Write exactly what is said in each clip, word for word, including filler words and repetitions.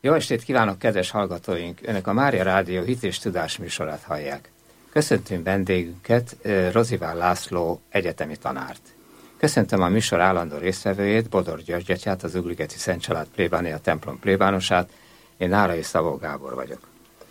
Jó estét kívánok, kedves hallgatóink! Önök a Mária Rádió Hit és Tudás műsorát hallják. Köszöntünk vendégünket, Rozivál László egyetemi tanárt. Köszöntöm a műsor állandó résztvevőjét, Bodor György atyát, az Ugligeti Szent Család plébáné, a templom plébánosát. Én Nálai Szabó Gábor vagyok.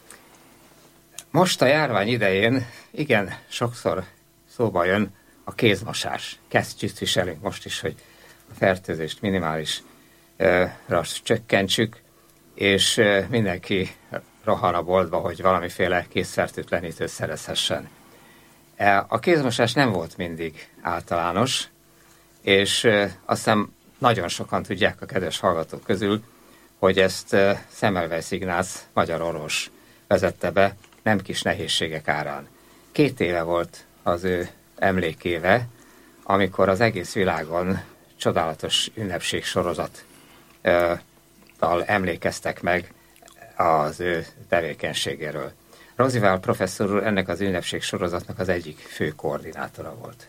Most a járvány idején igen sokszor szóba jön a kézmosás. Kesztyűt viselünk most is, hogy a fertőzést minimálisra csökkentsük, és mindenki rohan a boltba, hogy valamiféle kézfertőtlenítőt szerezhessen. A kézmosás nem volt mindig általános, és azt hiszem nagyon sokan tudják a kedves hallgatók közül, hogy ezt Semmelweis Ignác magyar orvos vezette be, nem kis nehézségek árán. Két éve volt az ő emlékéve, amikor az egész világon csodálatos ünnepségsorozattal emlékeztek meg az ő tevékenységéről. Rozivál professzor úr ennek az ünnepségsorozatnak az egyik fő koordinátora volt.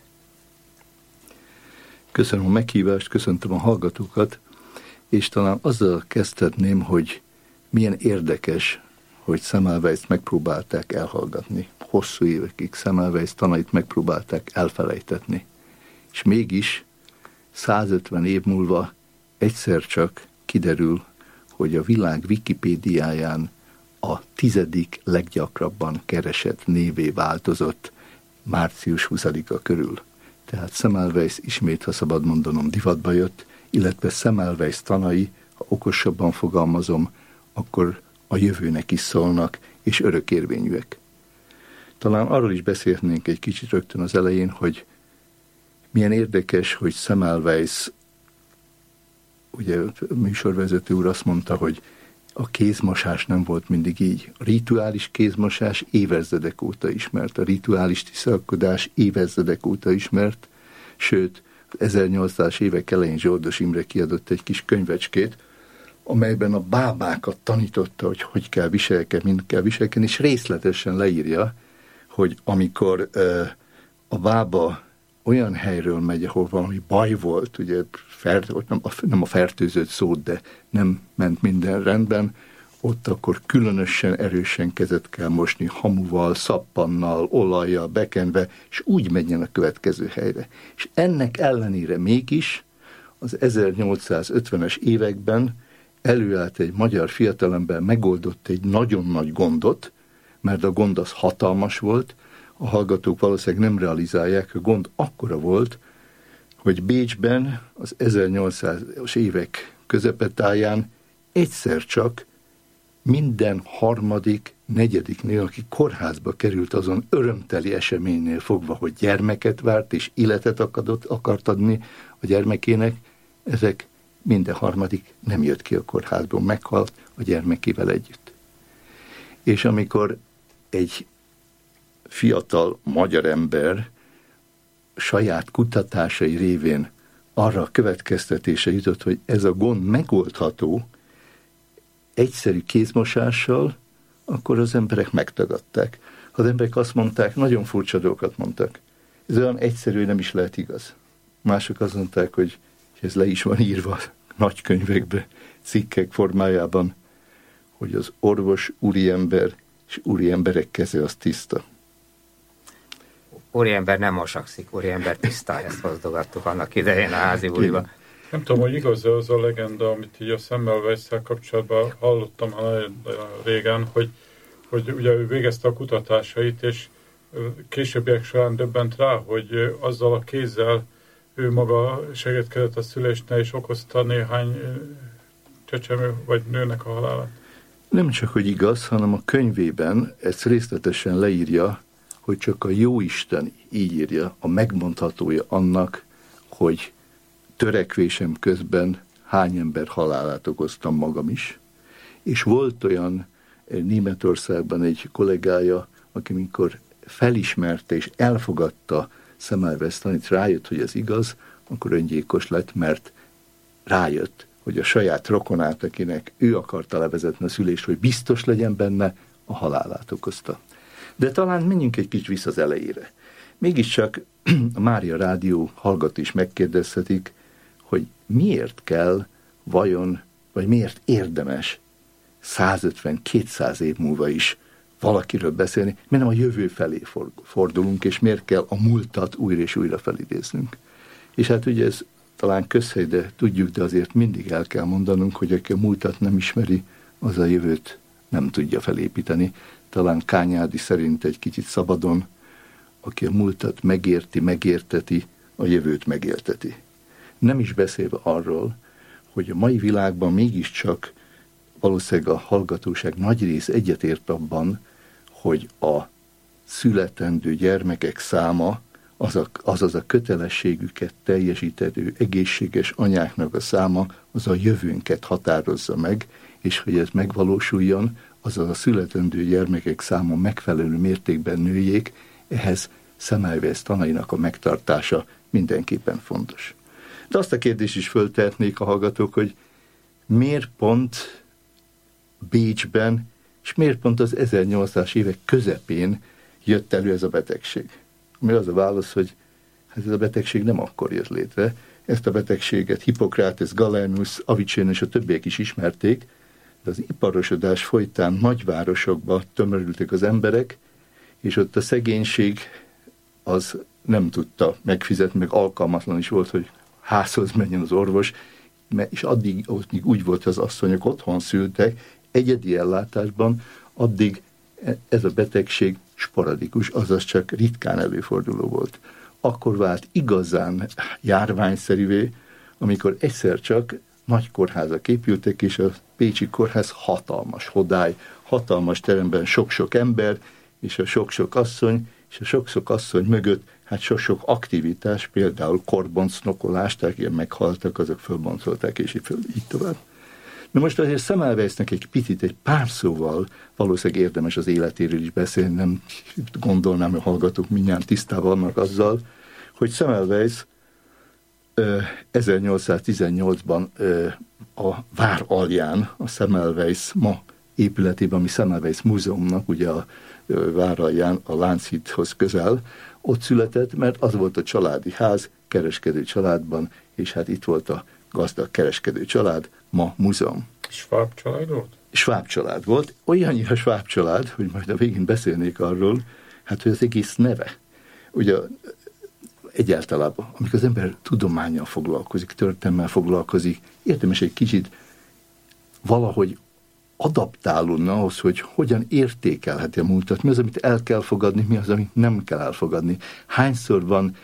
Köszönöm a meghívást, köszöntöm a hallgatókat, és talán azzal kezdhetném, hogy milyen érdekes, hogy Semmelweist megpróbálták elhallgatni. Hosszú évekig Semmelweis tanait megpróbálták elfelejtetni. És mégis százötven év múlva egyszer csak kiderül, hogy a világ Wikipédiáján a tizedik leggyakrabban keresett névé változott március huszadika körül. Tehát Semmelweis ismét, ha szabad mondanom, divatba jött, illetve Semmelweis tanai, ha okosabban fogalmazom, akkor a jövőnek is szólnak, és örökérvényűek. Talán arról is beszélhetnénk egy kicsit rögtön az elején, hogy milyen érdekes, hogy Semmelweis, ugye a műsorvezető úr azt mondta, hogy a kézmosás nem volt mindig így. A rituális kézmosás évezredek óta ismert, a rituális tiszalkodás évezredek óta ismert, sőt, ezernyolcszázas évek elején Zsoldos Imre kiadott egy kis könyvecskét, amelyben a bábákat tanította, hogy hogy kell viselkedni, mind kell viselkedni, és részletesen leírja, hogy amikor uh, a bába olyan helyről megy, ahol valami baj volt, ugye fert, nem, a, nem a fertőzött szót, de nem ment minden rendben, ott akkor különösen erősen kezet kell mosni, hamuval, szappannal, olajjal, bekenve, és úgy menjen a következő helyre. És ennek ellenére mégis az ezernyolcszázötvenes években előállt egy magyar fiatalember, megoldott egy nagyon nagy gondot, mert a gond az hatalmas volt, a hallgatók valószínűleg nem realizálják, a gond akkora volt, hogy Bécsben az ezernyolcszázas évek közepetáján egyszer csak minden harmadik, negyediknél, aki kórházba került azon örömteli eseménynél fogva, hogy gyermeket várt és életet akadott, akart adni a gyermekének, ezek minden harmadik nem jött ki a kórházból, meghalt a gyermekével együtt. És amikor egy fiatal magyar ember saját kutatásai révén arra a következtetése jutott, hogy ez a gond megoldható egyszerű kézmosással, akkor az emberek megtagadták. Az emberek azt mondták, nagyon furcsa dolgokat mondtak. Ez olyan egyszerű, nem is lehet igaz. Mások azt mondták, hogy ez le is van írva nagy könyvekbe, cikkek formájában, hogy az orvos úriember és úriemberek keze az tiszta. Úriember nem mosakszik, úriember tiszta, ezt hozdogattuk annak idején a házi buliba. Nem tudom, hogy igaz-e az a legenda, amit így a Semmelweis-szel kapcsolatban hallottam régen, hogy, hogy ugye ő végezte a kutatásait, és későbbiek során döbbent rá, hogy azzal a kézzel ő maga segítkezett a szülésnél, és okozta néhány csecsemő vagy nőnek a halálát. Nem csak, hogy igaz, hanem a könyvében ezt részletesen leírja, hogy csak a Jóisten így írja, a megmondhatója annak, hogy törekvésem közben hány ember halálát okoztam magam is. És volt olyan Németországban egy kollégája, aki mikor felismerte és elfogadta Semmelweis tanít, rájött, hogy ez igaz, akkor öngyilkos lett, mert rájött, hogy a saját rokonát, akinek ő akarta levezetni a szülést, hogy biztos legyen benne, a halálát okozta. De talán menjünk egy kicsit vissza az elejére. Mégiscsak a Mária Rádió hallgató is megkérdezhetik, hogy miért kell vajon, vagy miért érdemes százötven-kétszáz év múlva is valakiről beszélni, miért nem a jövő felé fordulunk, és miért kell a múltat újra és újra felidéznünk. És hát ugye ez talán közhely, de tudjuk, de azért mindig el kell mondanunk, hogy aki a múltat nem ismeri, az a jövőt nem tudja felépíteni. Talán Kányádi szerint egy kicsit szabadon, aki a múltat megérti, megérteti, a jövőt megérteti. Nem is beszélve arról, hogy a mai világban mégiscsak valószínűleg a hallgatóság nagy rész egyetért abban, hogy a születendő gyermekek száma, azaz az, az a kötelességüket teljesítő egészséges anyáknak a száma, az a jövőnket határozza meg, és hogy ez megvalósuljon, azaz a születendő gyermekek száma megfelelő mértékben nőjék, ehhez Semmelweis tanainak a megtartása mindenképpen fontos. De azt a kérdést is föltehetnék a hallgatók, hogy miért pont Bécsben, és miért pont az ezernyolcszázas évek közepén jött elő ez a betegség? Ami az a válasz, hogy hát ez a betegség nem akkor jött létre. Ezt a betegséget Hippokrates, Galenius, Avicenne és a többiek is ismerték, de az iparosodás folytán nagyvárosokba tömörültek az emberek, és ott a szegénység az nem tudta megfizetni, meg alkalmatlan is volt, hogy házhoz menjen az orvos, és addig ott még úgy volt, hogy az asszonyok otthon szültek, egyedi ellátásban, addig ez a betegség sporadikus, azaz csak ritkán előforduló volt. Akkor vált igazán járványszerűvé, amikor egyszer csak nagy kórházak épültek, és a pécsi kórház hatalmas hodály, hatalmas teremben sok-sok ember, és a sok-sok asszony, és a sok-sok asszony mögött hát sok-sok aktivitás, például korbonc-nokolás, tehát ilyen meghaltak, azok fölboncolták, és így, föl, így tovább. De most azért Semmelweisnek egy picit, egy pár szóval valószínűleg érdemes az életéről is beszélni, nem gondolnám, hogy hallgatók mindjárt tisztában vannak azzal, hogy Semmelweis ezernyolcszáztizennyolcban a vár alján, a Semmelweis ma épületében, ami Semmelweis Múzeumnak, ugye a vár alján, a Lánchídhoz közel, ott született, mert az volt a családi ház, kereskedő családban, és hát itt volt a gazdag kereskedő család, ma múzeum. Schwab család volt? Schwab család volt, olyannyira Schwab család, hogy majd a végén beszélnék arról, hát hogy az egész neve. Ugye egyáltalában, amikor az ember tudománnyal foglalkozik, történelemmel foglalkozik, érdemes egy kicsit valahogy adaptálódni ahhoz, hogy hogyan értékelheti a múltat, mi az, amit el kell fogadni, mi az, amit nem kell elfogadni. Hányszor van,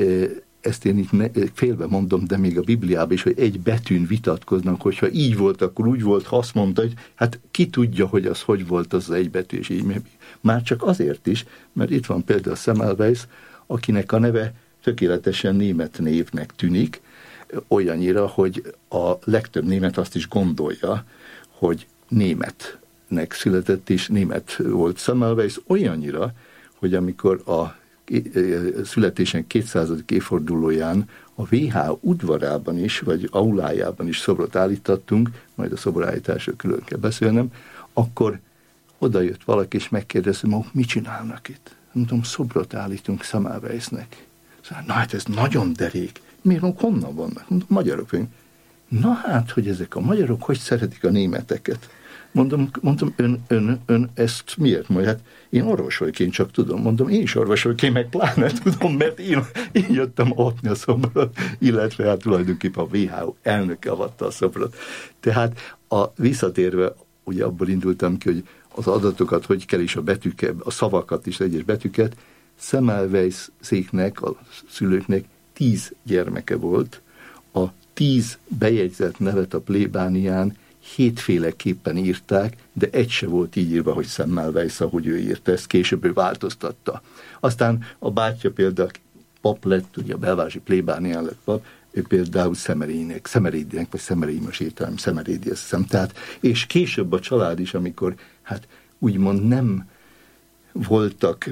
ezt én itt ne, félbe mondom, de még a Bibliában is, hogy egy betűn vitatkoznak, hogyha így volt, akkor úgy volt, ha azt mondta, hogy hát ki tudja, hogy az hogy volt az egy betű, és így. Már csak azért is, mert itt van például Semmelweis, akinek a neve tökéletesen német névnek tűnik, olyannyira, hogy a legtöbb német azt is gondolja, hogy németnek született, és német volt Semmelweis, olyannyira, hogy amikor a születésen kétszázadik évfordulóján a vé há o udvarában is, vagy aulájában is szobrot állítottunk, majd a szoborállításról külön kell beszélnem, akkor oda jött valaki, és megkérdezte, hogy mit csinálnak itt? Mondom, szobrot állítunk Semmelweisnek. Szóval, na hát ez nagyon derék. Miért honnan vannak? Mondom, magyarok vagyunk. Na hát, hogy ezek a magyarok hogy szeretik a németeket? Mondom, mondom ön, ön, ön ezt miért mondja? Hát én orvos vagyok, én csak tudom. Mondom, én is orvos vagyok, én meg pláne tudom, mert én, én jöttem avatni a szobrot, illetve hát tulajdonképpen a vé há o elnöke avatta a szobrot. Tehát a visszatérve, ugye abból indultam ki, hogy az adatokat, hogy kell is a betűket, a szavakat is, egyes betűket, Semmelweis széknek, a szülőknek tíz gyermeke volt, a tíz bejegyzett nevet a plébánián hétféleképpen írták, de egy se volt így írva, hogy Semmelweis, ahogy ő írta, ezt később ő változtatta. Aztán a bátyja például pap lett, ugye a belvárosi plébánián lett pap, ő például Szemerédinek, Szemerédinek, vagy Szemerédi, most értelem, Szemerédi, azt hiszem. Tehát, és később a család is, amikor hát úgymond nem voltak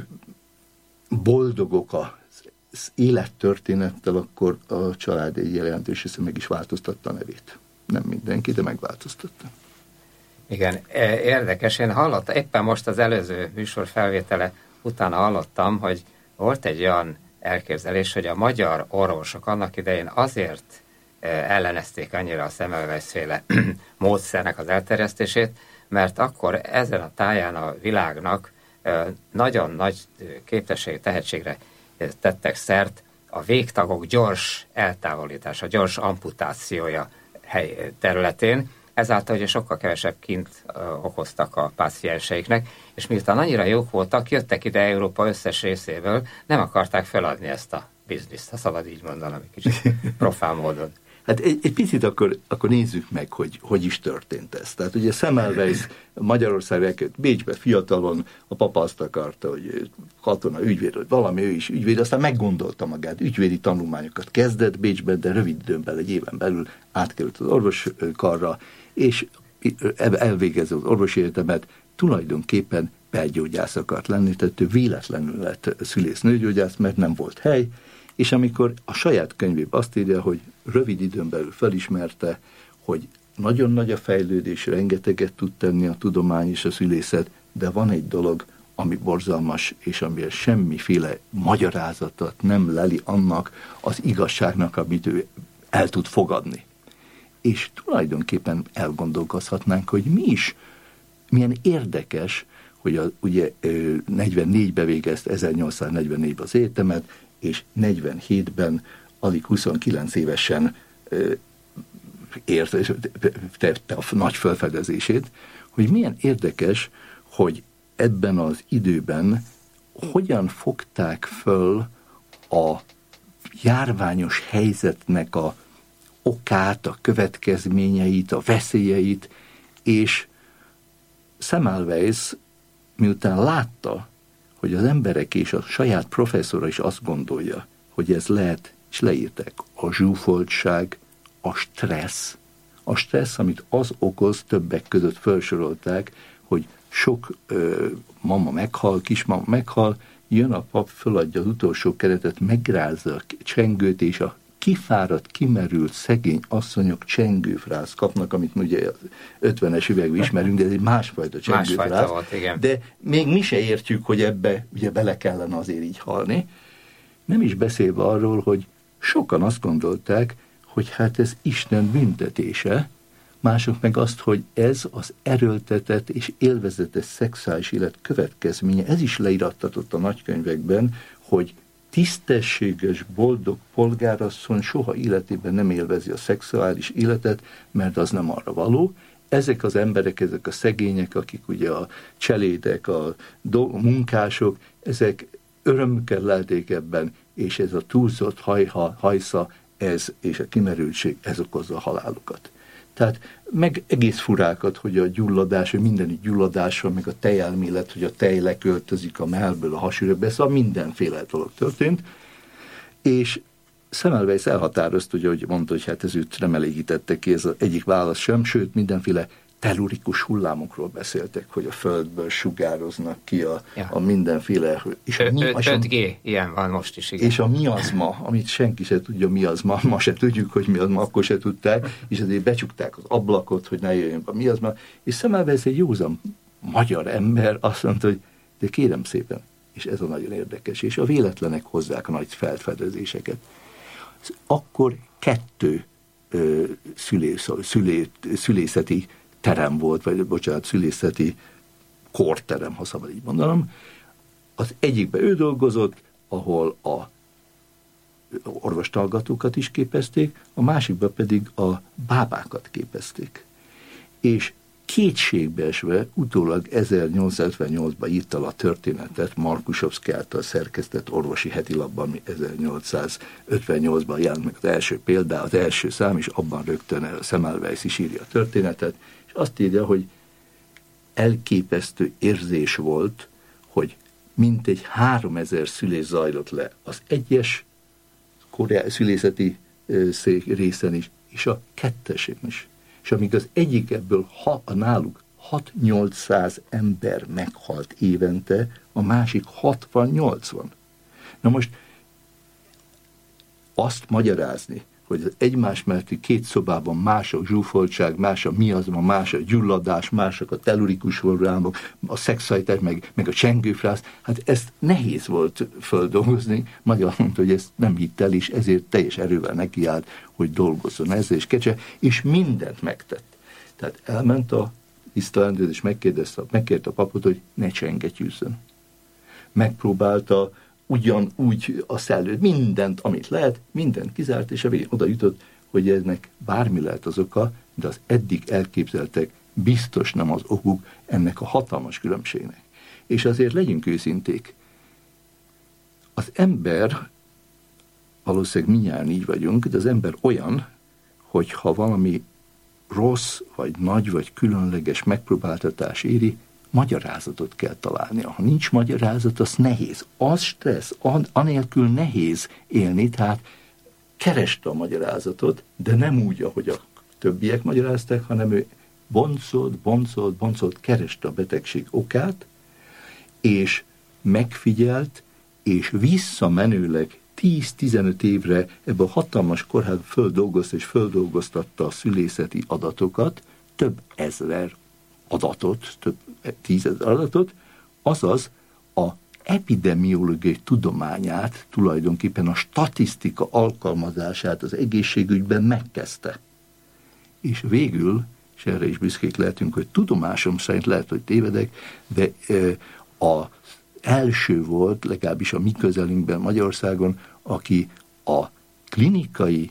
boldogok az élettörténettel, akkor a család egy jelentős része meg is változtatta a nevét. Nem mindenki, de megváltoztatta. Igen, érdekes. Én hallottam, éppen most az előző műsor felvétele utána hallottam, hogy volt egy olyan elképzelés, hogy a magyar orvosok annak idején azért ellenezték annyira a Semmelweis-féle módszernek az elterjesztését, mert akkor ezen a táján a világnak nagyon nagy képesség, tehetségre tettek szert a végtagok gyors eltávolítása, gyors amputációja hely területén, ezáltal ugye sokkal kevesebb kint uh, okoztak a pácienseiknek, és miután annyira jók voltak, jöttek ide Európa összes részéből, nem akarták feladni ezt a bizniszt, ha szabad így mondanom, egy kicsit profán módon. Hát egy, egy picit akkor, akkor nézzük meg, hogy hogy is történt ez. Tehát ugye Semmelweis Magyarországra elkerült Bécsbe, fiatalon a papa azt akarta, hogy katona, ügyvéd, vagy valami, ő is ügyvéd, aztán meggondolta magát, ügyvédi tanulmányokat kezdett Bécsben, de rövid időn belül, egy éven belül átkerült az orvoskarra, és elvégezze az orvosi egyetemet, tulajdonképpen belgyógyász akart lenni, tehát ő véletlenül lett szülész-nőgyógyász, mert nem volt hely, és amikor a saját könyvében azt írja, hogy rövid időn belül felismerte, hogy nagyon nagy a fejlődés, rengeteget tud tenni a tudomány és a szülészet, de van egy dolog, ami borzalmas, és amivel semmiféle magyarázatot nem leli annak az igazságnak, amit ő el tud fogadni. És tulajdonképpen elgondolkozhatnánk, hogy mi is, milyen érdekes, hogy a, ugye negyvennégyben végezte, ezernyolcszáznegyvennégyben az egyetemet, és negyvenhétben alig huszonkilenc évesen ért, és tette a nagy felfedezését, hogy milyen érdekes, hogy ebben az időben hogyan fogták föl a járványos helyzetnek a okát, a következményeit, a veszélyeit, és Semmelweis miután látta, hogy az emberek és a saját professzora is azt gondolja, hogy ez lehet, és leírták, a zsúfoltság, a stressz. A stressz, amit az okoz, többek között felsorolták, hogy sok ö, mama meghal, kismama meghal, jön a pap, föladja az utolsó keretet, megrázza a csengőt, és a kifáradt, kimerült szegény asszonyok csengőfrász kapnak, amit ugye ötvenes üvegben ismerünk, de ez egy másfajta csengőfrász. Másfajta volt, igen. De még mi se értjük, hogy ebbe ugye bele kellene azért így halni. Nem is beszélve arról, hogy sokan azt gondolták, hogy hát ez Isten büntetése, mások meg azt, hogy ez az erőltetett és élvezetes szexuális élet következménye, ez is leírattatott a nagykönyvekben, hogy tisztességes, boldog polgárasszony soha életében nem élvezi a szexuális életet, mert az nem arra való. Ezek az emberek, ezek a szegények, akik ugye a cselédek, a, do- a munkások, ezek örömükkel lelték ebben, és ez a túlzott hajha, hajsza, ez és a kimerültség, ez okozza a halálukat. Tehát meg egész furákat, hogy a gyulladás, hogy mindenütt gyulladás van, meg a tejelmélet, hogy a tej leköltözik a mellből a hasüregbe, szóval mindenféle dolog történt, és Semmelweis elhatározta, ugye, hogy mondta, hogy hát ez őt nem elégítette ki, ez az egyik válasz sem, sőt mindenféle tellurikus hullámokról beszéltek, hogy a Földből sugároznak ki a, ja. a mindenféle... És a mi, öt G, ilyen van most is, igen. És a miazma, amit senki se tudja, mi az ma, ma se tudjuk, hogy mi az ma, akkor se tudták, és azért becsukták az ablakot, hogy ne jöjjön a miazma, és Semmelweis egy józan magyar ember azt mondta, hogy de kérem szépen, és ez a nagyon érdekes, és a véletlenek hozzák a nagy felfedezéseket. Akkor kettő ö, szülész, szülé, szülészeti terem volt, vagy bocsánat, szülészeti korterem, ha szabad így mondanom. Az egyikben ő dolgozott, ahol a orvostallgatókat is képezték, a másikban pedig a bábákat képezték. És kétségbeesve utólag ezernyolcszázötvennyolcban írta a történetet Markusovszky által szerkesztett orvosi hetilapban, ami ezernyolcszázötvennyolcban jelent meg az első példa, az első szám, és abban rögtön Semmelweis is írja a történetet, és azt írja, hogy elképesztő érzés volt, hogy mintegy háromezer szülés zajlott le az egyes koreai szülészeti szék részen is, és a kettesén is. És amíg az egyik ebből ha, a náluk hat-nyolcszáz ember meghalt évente, a másik hatvan-nyolcvan. Na most azt magyarázni, hogy az egymás melletti két szobában más a zsúfoltság, más a miazma, más a gyulladás, mások a tellurikus hullámok, a szexualitás, meg, meg a csengőfrász, hát ezt nehéz volt földolgozni. Magyar mondta, hogy ezt nem hitt el, és ezért teljes erővel nekiállt, hogy dolgozzon ezzel, és kecse, és mindent megtett. Tehát elment a tisztelendőt, és megkérdezte, megkérte a papot, hogy ne csengetyűzzön. Megpróbálta ugyanúgy a szellőt, mindent, amit lehet, mindent kizárt, és a végén oda jutott, hogy ennek bármi lehet az oka, de az eddig elképzeltek biztos nem az okuk ennek a hatalmas különbségnek. És azért legyünk őszinték. Az ember, valószínűleg mindjárt így vagyunk, de az ember olyan, hogy ha valami rossz, vagy nagy, vagy különleges megpróbáltatás éri, magyarázatot kell találnia. Ha nincs magyarázat, az nehéz. Az stressz, anélkül nehéz élni, tehát kereste a magyarázatot, de nem úgy, ahogy a többiek magyarázták, hanem ő boncolt, boncolt, boncolt, kereste a betegség okát, és megfigyelt, és visszamenőleg tíz-tizenöt évre ebben a hatalmas kórházban földolgozta és földolgoztatta a szülészeti adatokat, több ezer adatot, több tízezer adatot, azaz a epidemiológiai tudományát, tulajdonképpen a statisztika alkalmazását az egészségügyben megkezdte. És végül, és erre is büszkék lehetünk, hogy tudomásom szerint lehet, hogy tévedek, de az első volt, legalábbis a mi közelünkben Magyarországon, aki a klinikai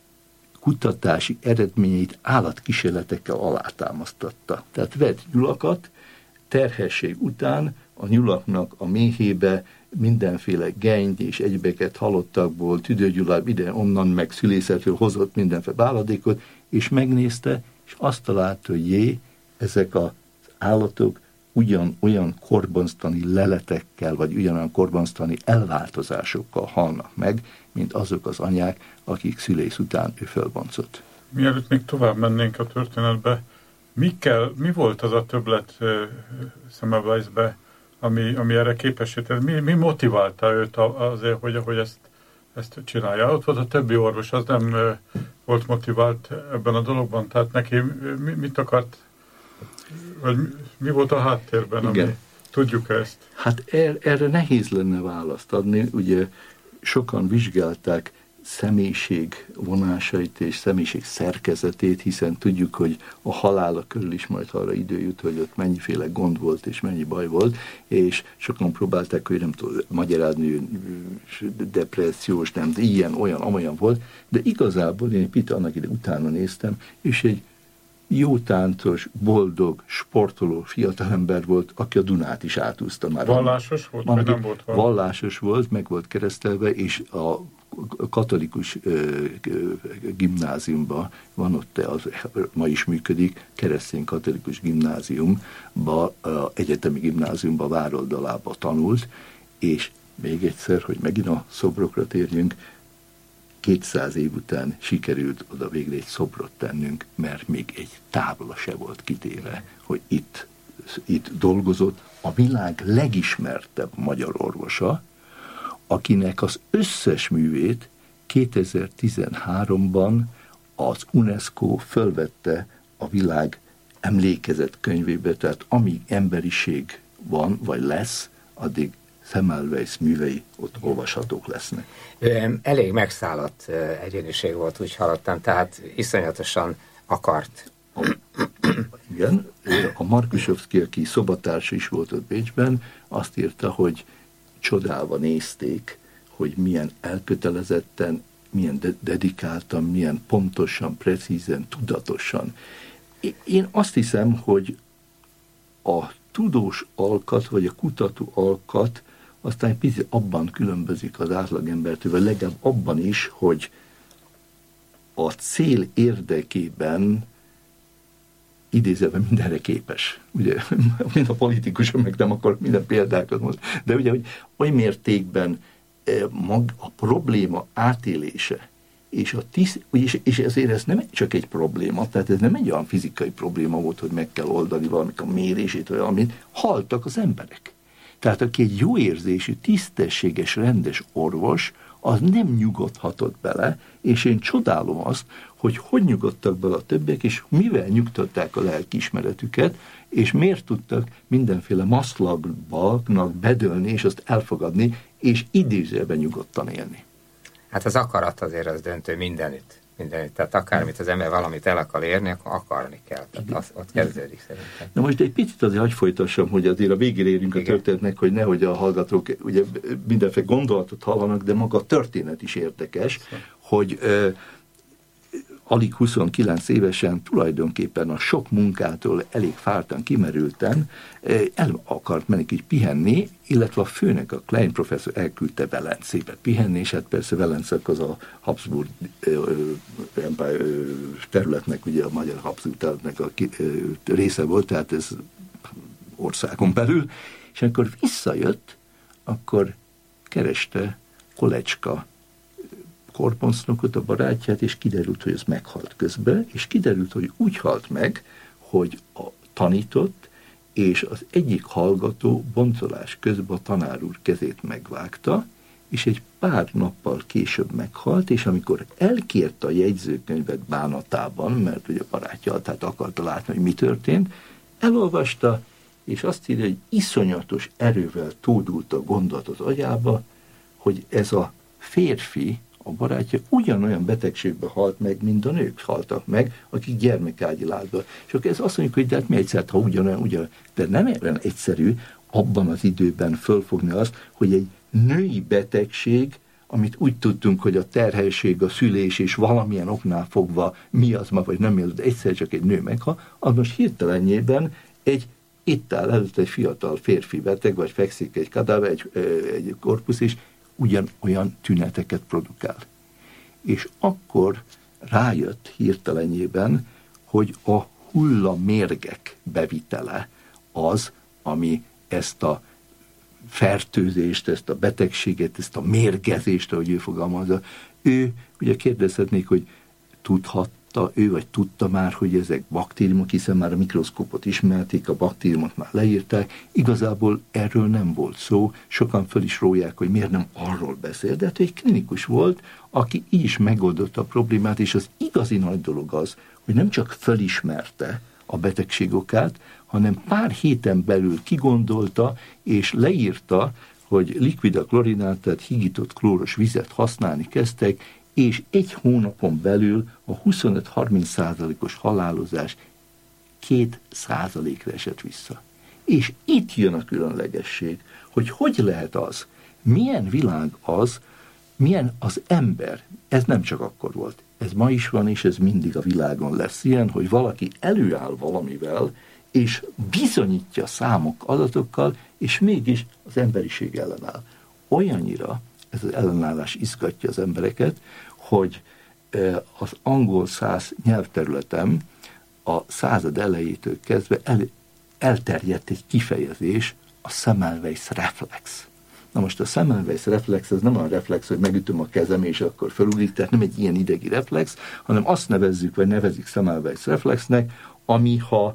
kutatási eredményeit állatkísérletekkel alátámasztatta. Tehát vett nyulakat, terhesség után a nyulaknak a méhébe mindenféle genyt és egybeket halottakból, tüdőgyulláb ide, onnan, meg szülészetről hozott mindenféle váladékot, és megnézte, és azt találta, hogy jé, ezek az állatok ugyan olyan korbansztani leletekkel, vagy ugyanolyan korbansztani elváltozásokkal halnak meg, mint azok az anyák, akik szülész után ő fölbontott. Mielőtt még tovább mennénk a történetbe, mi, kell, mi volt az a többlet uh, Semmelweisbe, ami, ami erre képesített? Mi, mi motiválta őt azért, hogy, hogy ezt, ezt csinálja? Ott volt a többi orvos, az nem uh, volt motivált ebben a dologban, tehát neki mi, mit akart, vagy mi, mi volt a háttérben, igen. Ami, tudjuk ezt? Hát er, erre nehéz lenne választ adni, ugye sokan vizsgálták személyiség vonásait és személyiség szerkezetét, hiszen tudjuk, hogy a halála körül is majd arra idő jut, hogy ott mennyiféle gond volt és mennyi baj volt, és sokan próbálták, hogy nem tudom, magyarázni, depressziós, nem, de ilyen, olyan, amolyan volt, de igazából én egy picit annak ide utána néztem, és egy jó táncos, boldog, sportoló fiatalember volt, aki a Dunát is átúzta már. Vallásos volt, vagy nem volt valami? Vallásos volt, meg volt keresztelve, és a katolikus ö, ö, gimnáziumban van ott, az ma is működik, keresztény katolikus gimnáziumba, egyetemi gimnáziumba Vároldalába tanult, és még egyszer, hogy megint a szobrokra térjünk, kétszáz év után sikerült oda végre egy szobrot tennünk, mert még egy tábla se volt kitéve, hogy itt, itt dolgozott a világ legismertebb magyar orvosa, akinek az összes művét kétezer-tizenháromban az UNESCO fölvette a világ emlékezett könyvébe, tehát amíg emberiség van, vagy lesz, addig Semmelweis művei ott olvashatók lesznek. Elég megszállott egyéniség volt, úgy hallottam, tehát iszonyatosan akart. Igen, a Markusovszki, aki szobatársa is volt ott Bécsben, azt írta, hogy csodálva nézték, hogy milyen elkötelezetten, milyen de- dedikáltan, milyen pontosan, precízen, tudatosan. Én azt hiszem, hogy a tudós alkat, vagy a kutató alkat aztán egy picit abban különbözik az átlagembertől, vagy legalább abban is, hogy a cél érdekében idézőben mindenre képes. Ugye, mint a politikusok, meg nem akar minden példákat mondani. De ugye, hogy oly mértékben mag, a probléma átélése, és, a tisz, és, és ezért ez nem csak egy probléma, tehát ez nem egy olyan fizikai probléma volt, hogy meg kell oldani valamit, a mérését, vagy valamit, haltak az emberek. Tehát aki egy jó érzésű, tisztességes, rendes orvos, az nem nyugodhatott bele, és én csodálom azt, hogy hogy nyugodtak bele a többiek, és mivel nyugtatták a lelkiismeretüket, és miért tudtak mindenféle maszlagnak bedőlni, és azt elfogadni, és idézőben nyugodtan élni. Hát az akarat azért az döntő mindenütt. mindenütt. Tehát akármit az ember valamit el akar érni, akkor akarni kell. Tehát az, ott kezdődik szerintem. Na most egy picit azért hagyj folytassam, hogy azért a végére érünk a történetnek, hogy nehogy a hallgatók ugye mindenféle gondolatot hallanak, de maga a történet is érdekes, hogy ö, alig huszonkilenc évesen tulajdonképpen a sok munkától elég fártan, kimerülten el akart menni így pihenni, illetve a főnök, a Klein professzor elküldte Velencébe pihenni, és hát persze Velence az a Habsburg területnek, ugye a magyar Habsburg területnek a része volt, tehát ez országon belül, és amikor visszajött, akkor kereste Kolecska korponcnokot, a barátját, és kiderült, hogy ez meghalt közben, és kiderült, hogy úgy halt meg, hogy a tanított, és az egyik hallgató boncolás közben a tanár úr kezét megvágta, és egy pár nappal később meghalt, és amikor elkérte a jegyzőkönyvet bánatában, mert ugye a barátja, tehát akarta látni, hogy mi történt, elolvasta, és azt írja, hogy iszonyatos erővel tódult a gondolatot agyába, hogy ez a férfi, a barátja ugyanolyan betegségbe halt meg, mint a nők haltak meg, akik gyermekágyi lázba. És akkor ez azt mondjuk, hogy de hát mi egyszer, ha ugyanolyan, ugyanolyan, de nem olyan egyszerű abban az időben fölfogni azt, hogy egy női betegség, amit úgy tudtunk, hogy a terhesség, a szülés és valamilyen oknál fogva mi az ma, vagy nem mi az, de egyszer csak egy nő meghal, az most hirtelenjében egy itt áll előtt egy fiatal férfi beteg, vagy fekszik egy kadáver, egy, egy korpusz, és ugyanolyan tüneteket produkál. És akkor rájött hirtelenjében, hogy a hullamérgek bevitele az, ami ezt a fertőzést, ezt a betegséget, ezt a mérgezést, ahogy ő fogalmazza. Ő, ugye kérdezhetnék, hogy tudhatta ő, vagy tudta már, hogy ezek baktériumok, hiszen már a mikroszkópot ismerték, a baktériumot már leírták. Igazából erről nem volt szó, sokan föl is róják, hogy miért nem arról beszél, de hát egy klinikus volt, aki így is megoldotta a problémát, és az igazi nagy dolog az, hogy nem csak fölismerte a betegség okát, hanem pár héten belül kigondolta, és leírta, hogy likvida klorinát, tehát higított klóros vizet használni kezdtek, és egy hónapon belül a huszonöt-harminc százalékos halálozás két százalékra esett vissza. És itt jön a különlegesség, hogy hogy lehet az, milyen világ az, milyen az ember. Ez nem csak akkor volt. Ez ma is van, és ez mindig a világon lesz ilyen, hogy valaki előáll valamivel, és bizonyítja számok, adatokkal, és mégis az emberiség ellenáll. Olyannyira ez az ellenállás izgatja az embereket, hogy az angol száz nyelvterületen a század elejétől kezdve el, elterjedt egy kifejezés, a Semmelweis reflex. Na most a Semmelweis reflex, ez nem olyan reflex, hogy megütöm a kezem, és akkor felugrik, tehát nem egy ilyen idegi reflex, hanem azt nevezzük, vagy nevezik Semmelweis reflexnek, ami ha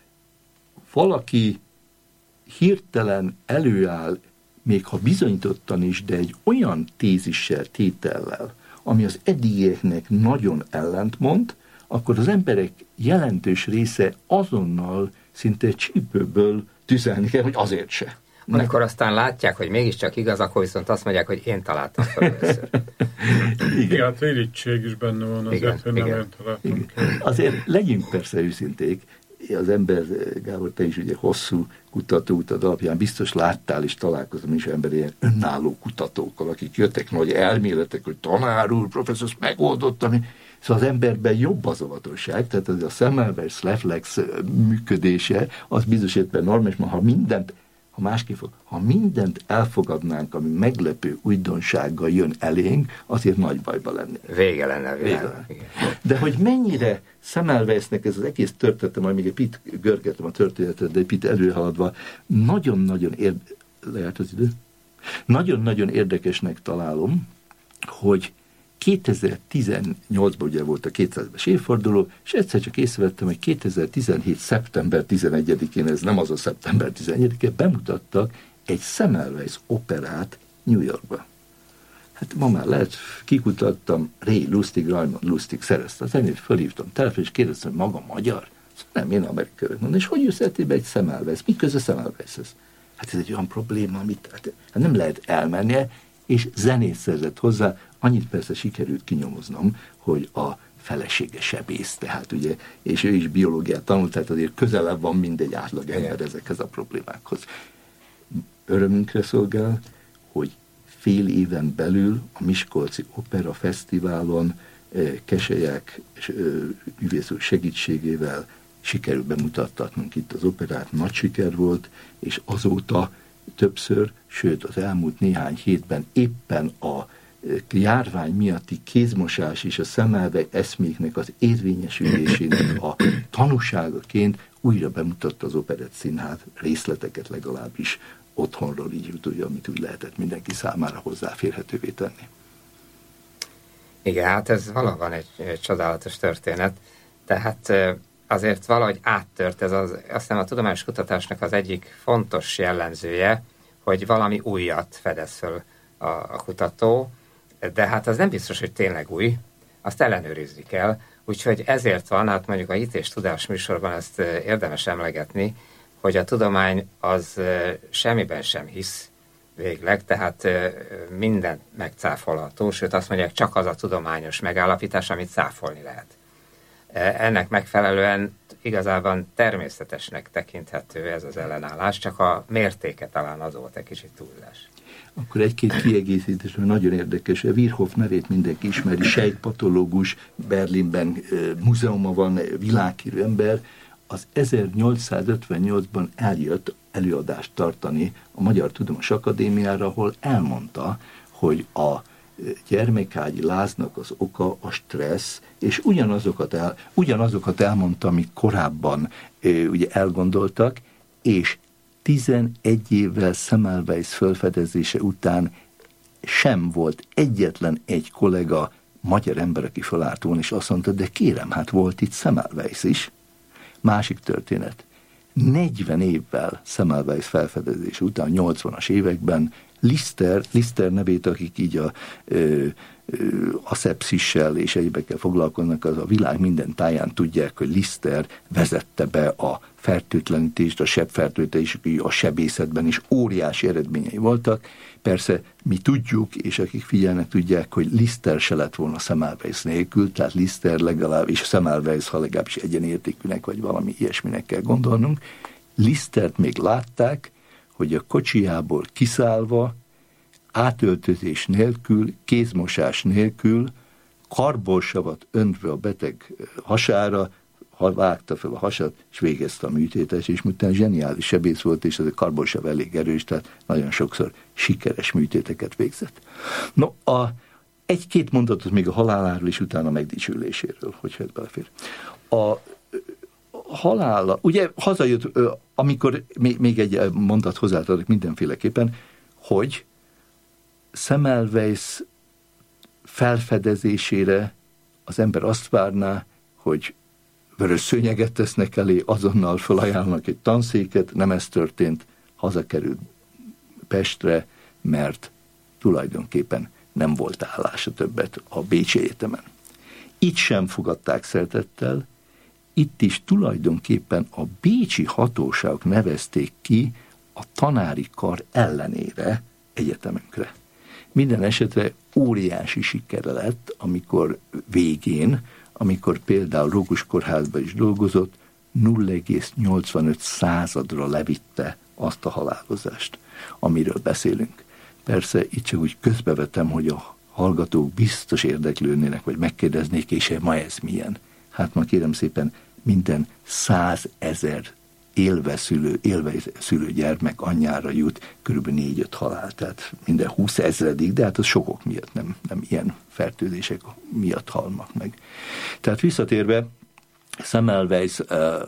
valaki hirtelen előáll, még ha bizonyítottan is, de egy olyan tézissel, tétellel, ami az eddigieknek nagyon ellentmond, akkor az emberek jelentős része azonnal szinte csípőből tüzelni kell, hogy azért se. Amikor aztán látják, hogy mégiscsak igaz, akkor viszont azt mondják, hogy én találtam fel először. Igen, hát irítség is benne van azért, igen, hogy nem én találtam. Azért legyünk persze őszinték, az ember, Gábor, te is ugye hosszú kutatóutad alapján biztos láttál és találkozom is ember ilyen önálló kutatókkal, akik jöttek nagy elméletek, hogy tanár úr, professzor, ezt megoldottam. Szóval az emberben jobb az óvatosság, tehát az a Semmelweis reflex működése, az biztos értelemben normális, mert ha mindent, ha másképp fog, ha mindent elfogadnánk, ami meglepő újdonsággal jön elénk, azért nagy bajba lenni. Vége lenne, vége lenne. De hogy mennyire Semmelweisnek ez az egész történetem, majd még egy pit görgetem a történetet, de egy pit előhaladva, nagyon-nagyon érde... lehet az idő? Nagyon-nagyon érdekesnek találom, hogy kétezer-tizennyolcban ugye volt a kétszázadas évforduló, és egyszer csak észrevettem, hogy kétezer-tizenhét. szeptember tizenegyedikén, ez nem az a szeptember tizenegyedike, bemutattak egy Semmelweis operát New Yorkba. Hát ma már lehet, kikutattam, Ray Lustig, Raymond Lustig szerezte az enyém, fölhívtam telefon, és kérdeztem, hogy maga magyar? Nem, én amerikai mondom, és hogy jössz be egy Semmelweis? Mi köze Semmelweishez? Hát ez egy olyan probléma, amit hát nem lehet elmennie, és zenét szerzett hozzá. Annyit persze sikerült kinyomoznom, hogy a felesége sebész, tehát ugye, és ő is biológiát tanult, tehát azért közelebb van mindegy átlag ember ezekhez a problémákhoz. Örömünkre szolgál, hogy fél éven belül a Miskolci Opera Fesztiválon Keselyák művész úr segítségével sikerül bemutattatnunk itt az operát, nagy siker volt, és azóta többször, sőt az elmúlt néhány hétben éppen a járvány miatti kézmosás és a szemelvej eszméknek az érvényesülésének a tanúságaként újra bemutatta az Operett Színház részleteket legalábbis otthonról, így úgy, amit úgy lehetett mindenki számára hozzáférhetővé tenni. Igen, hát ez valóban egy, egy csodálatos történet. Tehát azért valahogy áttört ez az, aztán a tudományos kutatásnak az egyik fontos jellemzője, hogy valami újat fedez föl a, a kutató, de hát az nem biztos, hogy tényleg új, azt ellenőrizni kell, úgyhogy ezért van, hát mondjuk a Hit és Tudás műsorban ezt érdemes emlegetni, hogy a tudomány az semmiben sem hisz végleg, tehát minden megcáfolható, sőt azt mondják, csak az a tudományos megállapítás, amit cáfolni lehet. Ennek megfelelően igazában természetesnek tekinthető ez az ellenállás, csak a mértéke talán az volt egy kicsit túlzás. Akkor egy-két kiegészítés, mert nagyon érdekes. Virchow nevét mindenki ismeri, sejtpatológus, Berlinben múzeuma van, világhírű ember. Az ezernyolcszázötvennyolcban eljött előadást tartani a Magyar Tudományos Akadémiára, ahol elmondta, hogy a gyermekágyi láznak az oka a stressz, és ugyanazokat, el, ugyanazokat elmondta, amit korábban e, ugye elgondoltak, és tizenegy évvel Semmelweis felfedezése után sem volt egyetlen egy kollega, magyar ember, aki felállt volna, és azt mondta, de kérem, hát volt itt Semmelweis is. Másik történet. negyven évvel Semmelweis felfedezése után, nyolcvanas években Lister, Lister nevét, akik így a ö, ö, aszepszissel és egyébekkel foglalkoznak, az a világ minden táján tudják, hogy Lister vezette be a fertőtlenítést, a sebfertőtlenítést, a sebészetben is óriási eredményei voltak. Persze mi tudjuk, és akik figyelnek, tudják, hogy Lister se lett volna Semmelweis nélkül, tehát Lister legalább, és Semmelweis, ha legalábbis egyenértékűnek, vagy valami ilyesminek kell gondolnunk. Listert még látták, hogy a kocsijából kiszállva, átöltözés nélkül, kézmosás nélkül, karbolsavat öntve a beteg hasára, vágta fel a hasat, és végezte a műtétet, és miután zseniális sebész volt, és ez a karbolsav elég erős, tehát nagyon sokszor sikeres műtéteket végzett. No, a, egy-két mondatot még a haláláról, és utána a megdicsüléséről, hogyha ez belefér. A halála, ugye hazajött, amikor még, még egy mondat hozzáadok mindenféleképpen, hogy Semmelweis felfedezésére az ember azt várná, hogy vörös szőnyeget tesznek elé, azonnal felajánlnak egy tanszéket, nem ez történt, hazakerült Pestre, mert tulajdonképpen nem volt állása többet a Bécsi Egyetemen. Itt sem fogadták szeretettel, itt is tulajdonképpen a bécsi hatóságok nevezték ki a tanári kar ellenére egyetemünkre. Minden esetre óriási sikere lett, amikor végén, amikor például Rókus Kórházban is dolgozott, nulla egész nyolcvanöt századra levitte azt a halálozást, amiről beszélünk. Persze itt csak úgy közbevetem, hogy a hallgatók biztos érdeklődnének, vagy megkérdeznék, és ma ez milyen. Hát ma kérem szépen, minden százezer élve szülő, élve szülő gyermek anyjára jut körülbelül négy-öt halál, tehát minden húszezredik, de hát az sokok miatt, nem, nem ilyen fertőzések miatt halnak meg. Tehát visszatérve, Semmelweis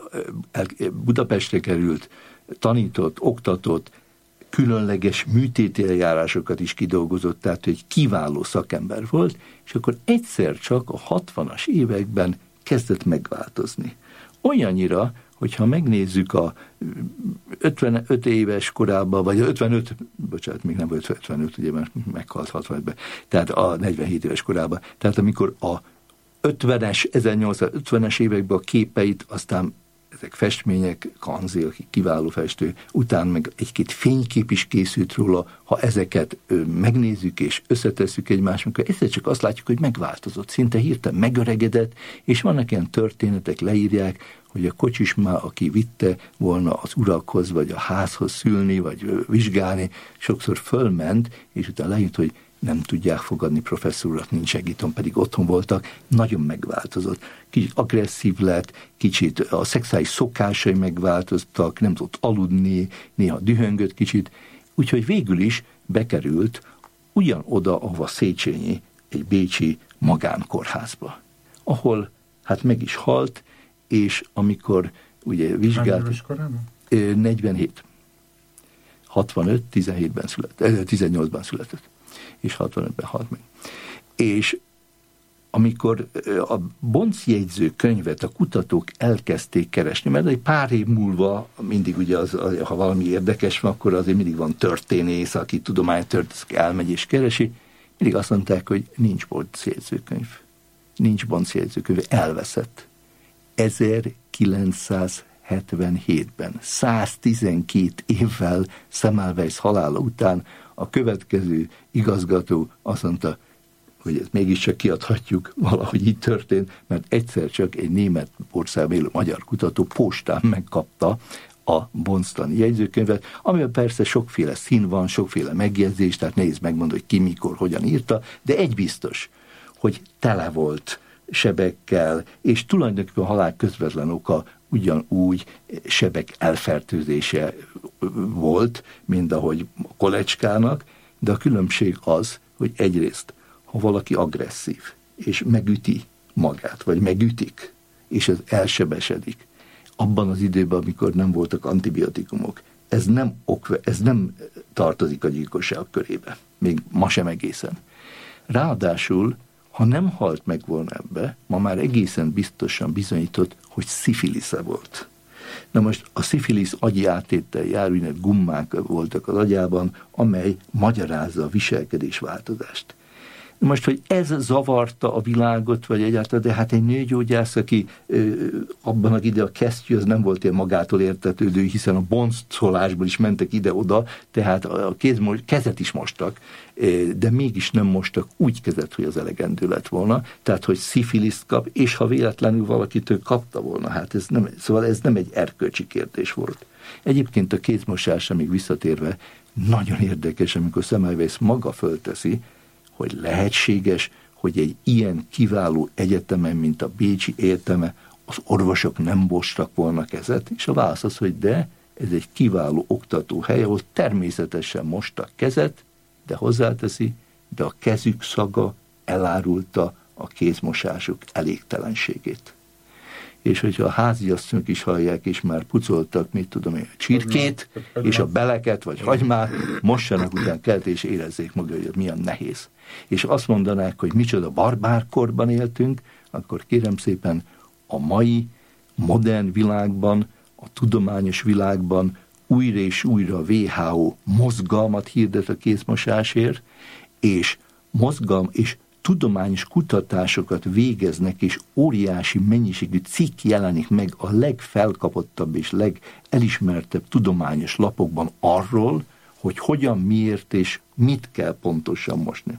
Budapestre került, tanított, oktatott, különleges műtéti eljárásokat is kidolgozott, tehát egy kiváló szakember volt, és akkor egyszer csak a hatvanas években kezdett megváltozni. Olyannyira, hogyha megnézzük a ötvenöt éves korában, vagy ötvenöt, bocsánat, még nem volt ötvenöt, ugye, mert meghalt hatvanötben, tehát a negyvenhét éves korában, tehát amikor a ötvenes, ezernyolcszázötvenes években a képeit aztán ezek festmények, Kanzi, aki kiváló festő, utána meg egy-két fénykép is készült róla, ha ezeket ö, megnézzük és összetesszük egymásnak, egyszer csak azt látjuk, hogy megváltozott, szinte hirtelen megöregedett, és vannak ilyen történetek, leírják, hogy a kocsismá, aki vitte volna az urakhoz, vagy a házhoz szülni, vagy ö, vizsgálni, sokszor fölment, és utána lejött, hogy nem tudják fogadni professzor urat, nincs segítom, pedig otthon voltak, nagyon megváltozott. Kicsit agresszív lett, kicsit a szexuális szokásai megváltoztak, nem tudott aludni, néha dühöngött kicsit, úgyhogy végül is bekerült ugyanoda, ahova Széchenyi, egy bécsi magánkórházba, ahol hát meg is halt, és amikor ugye vizsgált... negyvenhét. hatvanöt, tizenhétben született, tizennyolcban született. És hatvanötben halt meg. És amikor a Bonc jegyző könyvet a kutatók elkezdték keresni, mert egy pár év múlva mindig ugye, az, ha valami érdekes van, akkor azért mindig van történész, aki tudománytörténész elmegy és keresi, mindig azt mondták, hogy nincs Bonc jegyzőkönyv. Nincs Bonc jegyzőkönyv, elveszett. ezerkilencszázhetvenhétben, száztizenkét évvel Semmelweis halála után a következő igazgató azt mondta, hogy ezt mégiscsak kiadhatjuk, valahogy így történt, mert egyszer csak egy német országban élő magyar kutató postán megkapta a Bonc-tani jegyzőkönyvet, amiben persze sokféle szín van, sokféle megjegyzés, tehát nehéz megmondani, hogy ki, mikor, hogyan írta, de egy biztos, hogy tele volt sebekkel, és tulajdonképpen a halál közvetlen oka ugyanúgy sebek elfertőzése volt, mint ahogy a Kolecskának, de a különbség az, hogy egyrészt, ha valaki agresszív, és megüti magát, vagy megütik, és ez elsebesedik, abban az időben, amikor nem voltak antibiotikumok, ez nem, ok, ez nem tartozik a gyilkosság körébe, még ma sem egészen. Ráadásul, ha nem halt meg volna ebbe, ma már egészen biztosan bizonyított, hogy szifilisze volt. Na most a szifilisz agyi áttéttel jár, úgynevezett gummák voltak az agyában, amely magyarázza a viselkedésváltozást. Most, hogy ez zavarta a világot, vagy egyáltalán, de hát egy nőgyógyász, aki ö, abban a ide a kesztyű, az nem volt ilyen magától értetődő, hiszen a boncolásból is mentek ide-oda, tehát a kéz, kezet is mostak, de mégis nem mostak úgy kezet, hogy az elegendő lett volna, tehát, hogy szifiliszt kap, és ha véletlenül valakitől kapta volna, hát ez nem, szóval ez nem egy erkölcsi kérdés volt. Egyébként a kézmosásra még visszatérve, nagyon érdekes, amikor Semmelweis maga fölteszi, hogy lehetséges, hogy egy ilyen kiváló egyetemen, mint a Bécsi Egyeteme, az orvosok nem mostak volna kezet, és a válasz az, hogy de, ez egy kiváló oktatóhely, ahol természetesen mostak kezet, de hozzáteszi, de a kezük szaga elárulta a kézmosásuk elégtelenségét. És hogyha a háziasszonyok is hallják, és már pucoltak, mit tudom én, a csirkét, és a beleket, vagy hagymát, mossanak után kelt, és érezzék maga, hogy milyen nehéz. És azt mondanák, hogy micsoda barbárkorban éltünk, akkor kérem szépen, a mai modern világban, a tudományos világban újra és újra a vé há ó mozgalmat hirdet a kézmosásért, és mozgalm és tudományos kutatásokat végeznek, és óriási mennyiségű cikk jelenik meg a legfelkapottabb és legelismertebb tudományos lapokban arról, hogy hogyan, miért és mit kell pontosan mosni.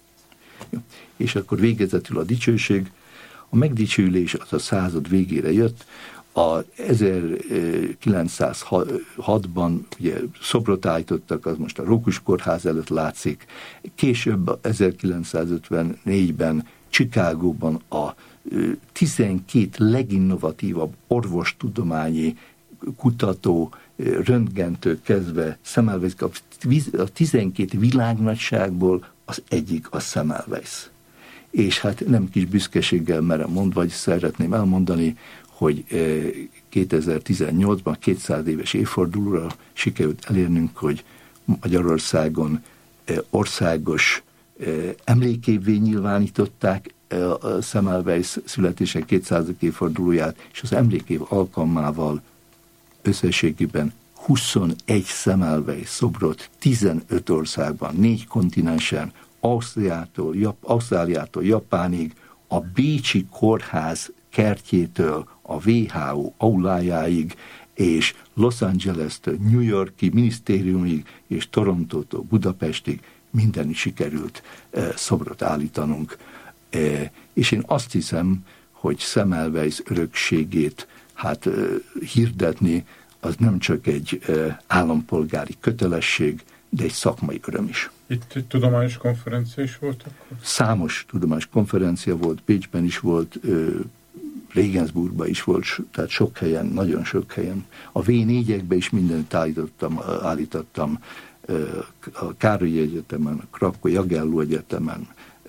Jó. És akkor végezetül a dicsőség. A megdicsőlés az a század végére jött. A ezerkilencszázhatban ugye szobrot állítottak, az most a Rókus kórház előtt látszik. Később ezerkilencszázötvennégyben Chicagóban a tizenkét leginnovatívabb orvostudományi kutató, röntgentől kezdve Semmelweis, a tizenkét világnagyságból az egyik a Semmelweis. És hát nem kis büszkeséggel merem mondani, vagy szeretném elmondani, hogy kétezer-tizennyolcban kétszáz éves évfordulóra sikerült elérnünk, hogy Magyarországon országos emlékévvé nyilvánították a Semmelweis születése kétszázadik évfordulóját, és az emlékév alkalmával összességében huszonegy Semmelweis szobrot tizenöt országban, négy kontinensen, Ausztriától, Jap- Ausztráliától Japánig a Bécsi Kórház kertjétől a dupla vé há ó aulájáig, és Los Angeles-től New Yorki minisztériumig, és Torontótól Budapestig minden sikerült e, szobrot állítanunk. E, és én azt hiszem, hogy Semmelweis örökségét hát e, hirdetni, az nem csak egy e, állampolgári kötelesség, de egy szakmai öröm is. Itt egy tudományos konferencia is volt akkor? Számos tudományos konferencia volt, Bécsben is volt, Regensburgban is volt, tehát sok helyen, nagyon sok helyen. A vé négyekben is mindent állítottam, állítottam a Károlyi Egyetemen, a Krakkó Jagelló Egyetemen,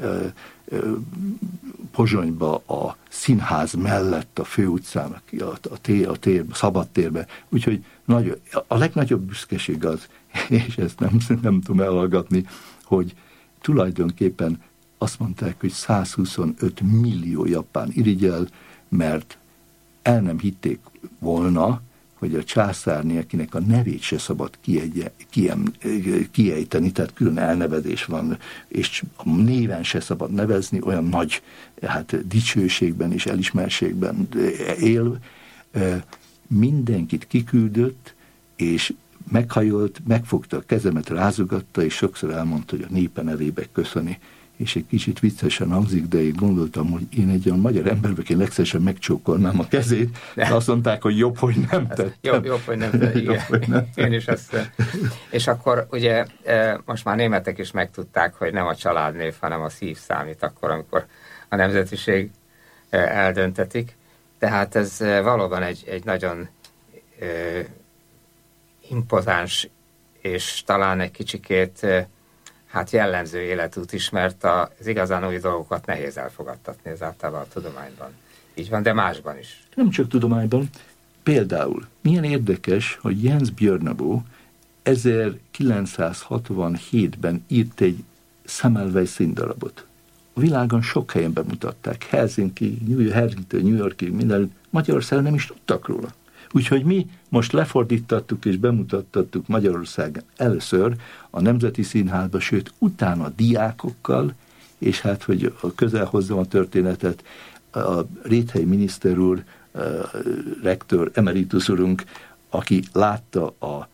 Pozsonyba a színház mellett a főutcán, a, a, tér, a tér, szabadtérbe. Úgyhogy nagy, a legnagyobb büszkeség az, és ezt nem, nem tudom elhallgatni, hogy tulajdonképpen azt mondták, hogy százhuszonöt millió japán irigyel, mert el nem hitték volna, hogy a császárné, akinek a nevét se szabad kiegye, kiem, kiejteni, tehát külön elnevezés van, és a néven se szabad nevezni, olyan nagy hát, dicsőségben és elismerségben él. Mindenkit kiküldött, és meghajolt, megfogta a kezemet, rázogatta, és sokszor elmondta, hogy a népe nevébe köszöni. És egy kicsit viccesen hangzik, de én gondoltam, hogy én egy olyan magyar embernek én legszívesen megcsókolnám a kezét, de azt mondták, hogy jobb, hogy nem tettem. Jobb, jobb, hogy nem tettem, igen. Jobb, hogy nem tettem. Én is ezt. És akkor ugye most már németek is megtudták, hogy nem a családnév, hanem a szív számít akkor, amikor a nemzetiség eldöntetik. Tehát ez valóban egy, egy nagyon impozáns, és talán egy kicsikét hát jellemző életút is, mert az igazán új dolgokat nehéz elfogadtatni, ez általában a tudományban. Így van, de másban is. Nem csak tudományban. Például, milyen érdekes, hogy Jens Björneboe ezerkilencszázhatvanhétben írt egy Semmelweis színdarabot. A világon sok helyen bemutatták. Helsinki, New York, New Yorkig, minden. Magyarországon nem is tudtak róla. Úgyhogy mi most lefordítattuk és bemutattattuk Magyarországon először a Nemzeti Színházba, sőt utána a diákokkal, és hát, hogy közel hozzam a történetet, a Réthelyi miniszter úr, a rektor, emeritus úrunk, aki látta a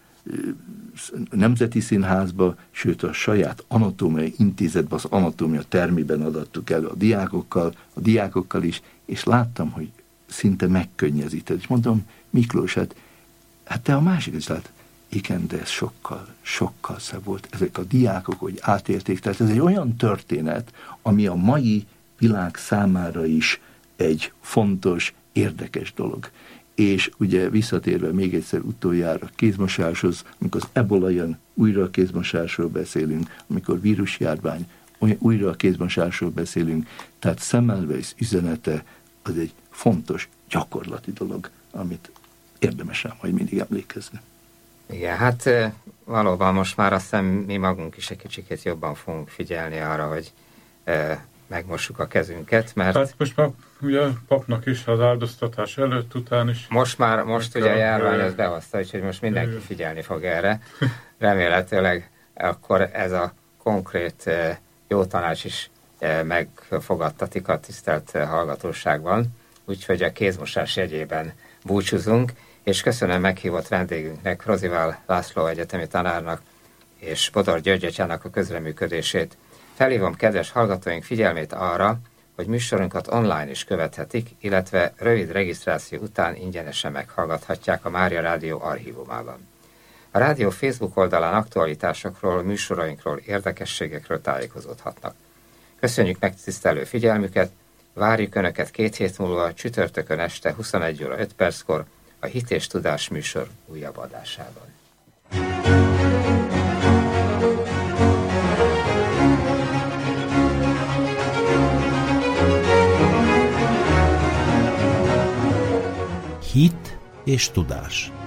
Nemzeti Színházba, sőt a saját anatómiai intézetben, az anatómia termében adattuk elő a diákokkal, a diákokkal is, és láttam, hogy szinte megkönnyezített. És mondom, Miklós, hát, hát te a másik is lát. Igen, de ez sokkal, sokkal szebb volt. Ezek a diákok, hogy átérték. Tehát ez egy olyan történet, ami a mai világ számára is egy fontos, érdekes dolog. És ugye visszatérve még egyszer utoljára kézmosáshoz, amikor az ebola jön, újra a kézmosásról beszélünk, amikor vírusjárvány, újra a kézmosásról beszélünk. Tehát Semmelweis üzenete az egy fontos, gyakorlati dolog, amit érdemes rá majd mindig emlékezni. Igen, hát valóban most már azt hiszem mi magunk is egy kicsit jobban fogunk figyelni arra, hogy e, megmossuk a kezünket, mert... Hát most már ugye papnak is az áldoztatás előtt, után is... Most már, most ugye a járvány az behozta, úgyhogy most mindenki figyelni fog erre. Remélhetőleg akkor ez a konkrét jó tanács is megfogadtatik a tisztelt hallgatóságban, úgyhogy a kézmosás jegyében búcsúzunk, és köszönöm meghívott vendégünknek, Rozivál László egyetemi tanárnak és Bodor Györgyecsánnak a közreműködését. Felhívom kedves hallgatóink figyelmét arra, hogy műsorunkat online is követhetik, illetve rövid regisztráció után ingyenesen meghallgathatják a Mária Rádió archívumában. A rádió Facebook oldalán aktualitásokról, műsorainkról, érdekességekről tájékozódhatnak. Köszönjük megtisztelő figyelmüket, várjuk Önöket két hét múlva csütörtökön este huszonegy óra öt perckor a Hit és Tudás műsor újabb adásában. Hit és tudás.